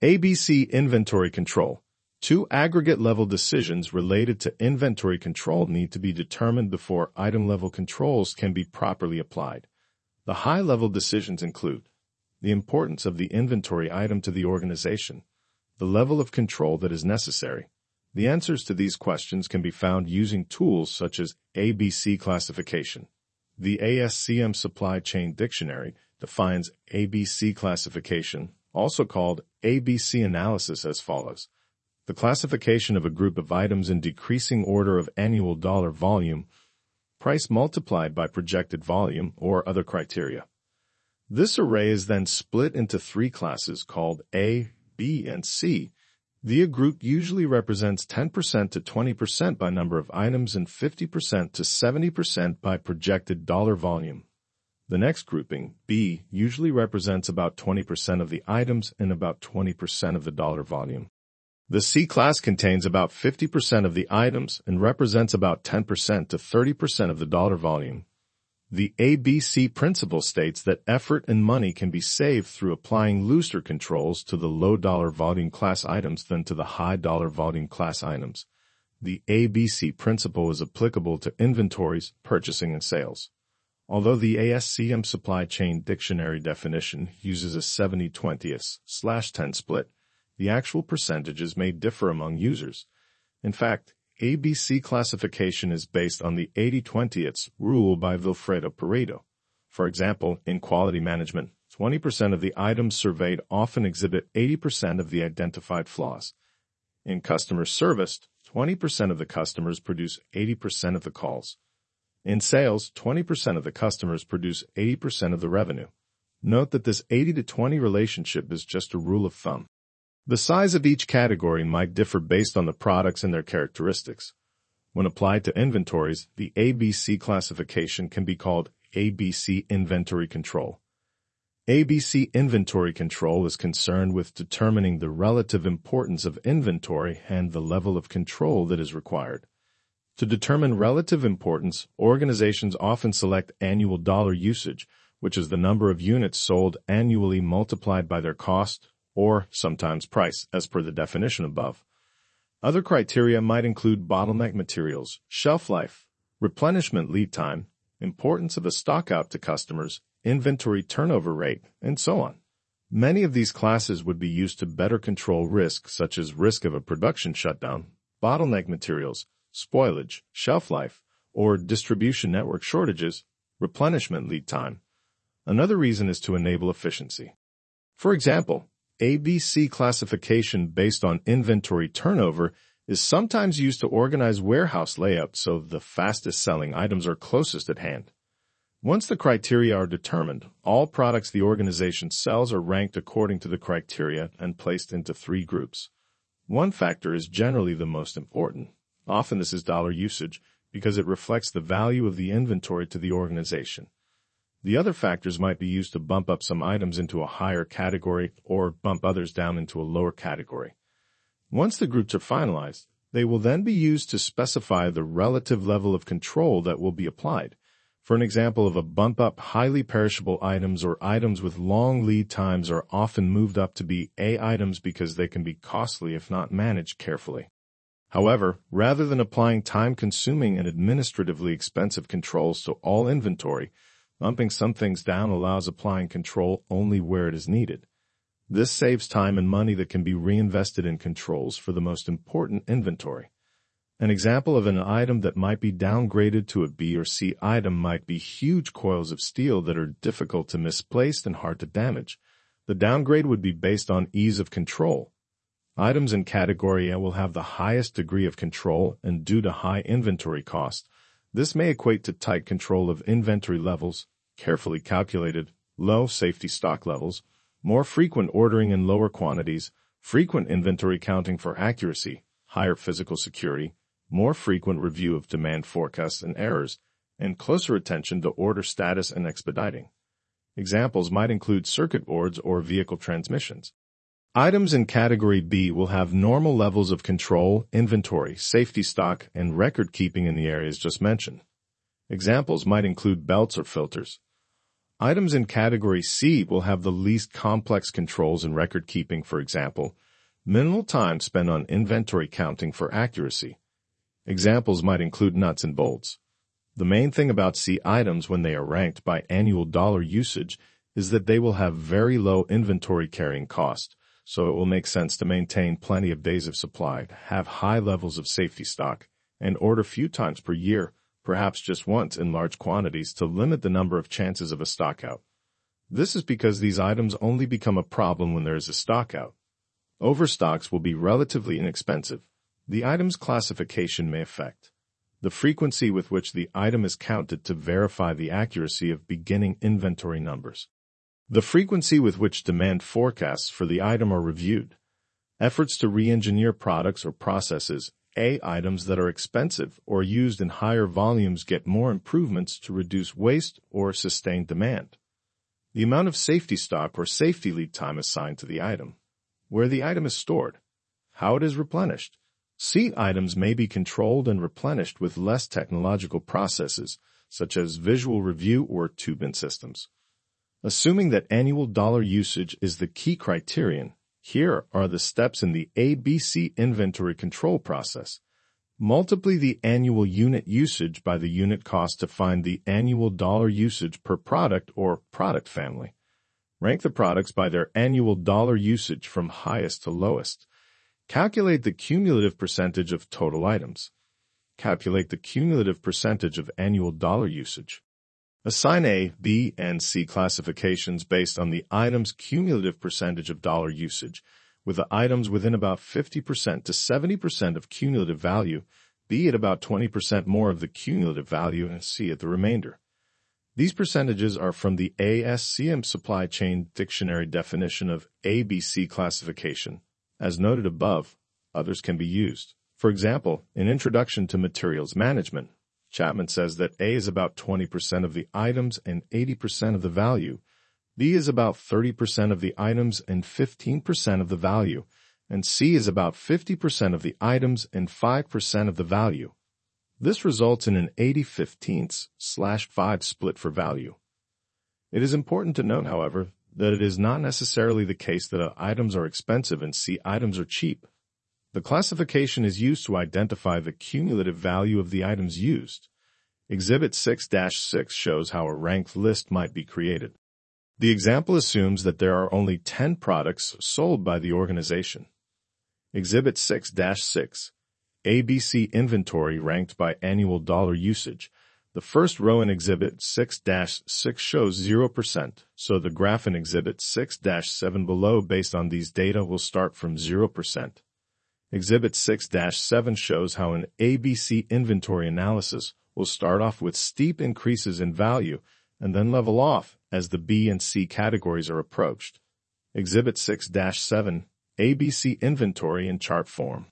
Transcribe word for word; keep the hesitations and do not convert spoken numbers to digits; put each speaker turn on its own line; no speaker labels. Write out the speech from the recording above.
A B C Inventory Control. Two aggregate-level decisions related to inventory control need to be determined before item-level controls can be properly applied. The high-level decisions include the importance of the inventory item to the organization, the level of control that is necessary. The answers to these questions can be found using tools such as A B C classification. The A S C M Supply Chain Dictionary defines A B C classification, also called A B C analysis, as follows. The classification of a group of items in decreasing order of annual dollar volume, price multiplied by projected volume, or other criteria. This array is then split into three classes called A, B, and C. The A group usually represents ten percent to twenty percent by number of items and fifty percent to seventy percent by projected dollar volume. The next grouping, B, usually represents about twenty percent of the items and about twenty percent of the dollar volume. The C class contains about fifty percent of the items and represents about ten percent to thirty percent of the dollar volume. The A B C principle states that effort and money can be saved through applying looser controls to the low dollar volume class items than to the high dollar volume class items. The A B C principle is applicable to inventories, purchasing, and sales. Although the A S C M Supply Chain Dictionary definition uses a seventy twenty slash ten split, the actual percentages may differ among users. In fact, A B C classification is based on the eighty twenty rule by Vilfredo Pareto. For example, in quality management, twenty percent of the items surveyed often exhibit eighty percent of the identified flaws. In customer service, twenty percent of the customers produce eighty percent of the calls. In sales, twenty percent of the customers produce eighty percent of the revenue. Note that this eighty to twenty relationship is just a rule of thumb. The size of each category might differ based on the products and their characteristics. When applied to inventories, the A B C classification can be called A B C Inventory Control. A B C Inventory Control is concerned with determining the relative importance of inventory and the level of control that is required. To determine relative importance, organizations often select annual dollar usage, which is the number of units sold annually multiplied by their cost, or sometimes price, as per the definition above. Other criteria might include bottleneck materials, shelf life, replenishment lead time, importance of a stockout to customers, inventory turnover rate, and so on. Many of these classes would be used to better control risk, such as risk of a production shutdown, bottleneck materials, spoilage, shelf life, or distribution network shortages, replenishment lead time. Another reason is to enable efficiency. For example, A B C classification based on inventory turnover is sometimes used to organize warehouse layouts so the fastest-selling items are closest at hand. Once the criteria are determined, all products the organization sells are ranked according to the criteria and placed into three groups. One factor is generally the most important. Often this is dollar usage because it reflects the value of the inventory to the organization. The other factors might be used to bump up some items into a higher category or bump others down into a lower category. Once the groups are finalized, they will then be used to specify the relative level of control that will be applied. For an example of a bump up, highly perishable items or items with long lead times are often moved up to be A items because they can be costly if not managed carefully. However, rather than applying time-consuming and administratively expensive controls to all inventory, bumping some things down allows applying control only where it is needed. This saves time and money that can be reinvested in controls for the most important inventory. An example of an item that might be downgraded to a B or C item might be huge coils of steel that are difficult to misplace and hard to damage. The downgrade would be based on ease of control. Items in category A will have the highest degree of control, and due to high inventory cost, this may equate to tight control of inventory levels, carefully calculated, low safety stock levels, more frequent ordering in lower quantities, frequent inventory counting for accuracy, higher physical security, more frequent review of demand forecasts and errors, and closer attention to order status and expediting. Examples might include circuit boards or vehicle transmissions. Items in Category B will have normal levels of control, inventory, safety stock, and record keeping in the areas just mentioned. Examples might include belts or filters. Items in category C will have the least complex controls in record keeping, for example, minimal time spent on inventory counting for accuracy. Examples might include nuts and bolts. The main thing about C items when they are ranked by annual dollar usage is that they will have very low inventory carrying cost, so it will make sense to maintain plenty of days of supply, have high levels of safety stock, and order few times per year, perhaps just once in large quantities to limit the number of chances of a stockout. This is because these items only become a problem when there is a stockout. Overstocks will be relatively inexpensive. The item's classification may affect the frequency with which the item is counted to verify the accuracy of beginning inventory numbers. The frequency with which demand forecasts for the item are reviewed. Efforts to re-engineer products or processes, A items that are expensive or used in higher volumes get more improvements to reduce waste or sustain demand. The amount of safety stock or safety lead time assigned to the item. Where the item is stored. How it is replenished. C items may be controlled and replenished with less technological processes, such as visual review or tube-in systems. Assuming that annual dollar usage is the key criterion, here are the steps in the A B C inventory control process. Multiply the annual unit usage by the unit cost to find the annual dollar usage per product or product family. Rank the products by their annual dollar usage from highest to lowest. Calculate the cumulative percentage of total items. Calculate the cumulative percentage of annual dollar usage. Assign A, B, and C classifications based on the item's cumulative percentage of dollar usage, with the items within about fifty percent to seventy percent of cumulative value, B at about twenty percent more of the cumulative value, and C at the remainder. These percentages are from the A S C M Supply Chain Dictionary definition of A B C classification. As noted above, others can be used. For example, in Introduction to Materials Management, Chapman says that A is about twenty percent of the items and eighty percent of the value, B is about thirty percent of the items and fifteen percent of the value, and C is about fifty percent of the items and five percent of the value. This results in an eighty fifteen slash five split for value. It is important to note, however, that it is not necessarily the case that A items are expensive and C items are cheap. The classification is used to identify the cumulative value of the items used. Exhibit six dash six shows how a ranked list might be created. The example assumes that there are only ten products sold by the organization. Exhibit six dash six, A B C inventory ranked by annual dollar usage. The first row in Exhibit six dash six shows zero percent, so the graph in Exhibit six dash seven below based on these data will start from zero percent. Exhibit six dash seven shows how an A B C inventory analysis will start off with steep increases in value and then level off as the B and C categories are approached. Exhibit six dash seven, A B C inventory in chart form.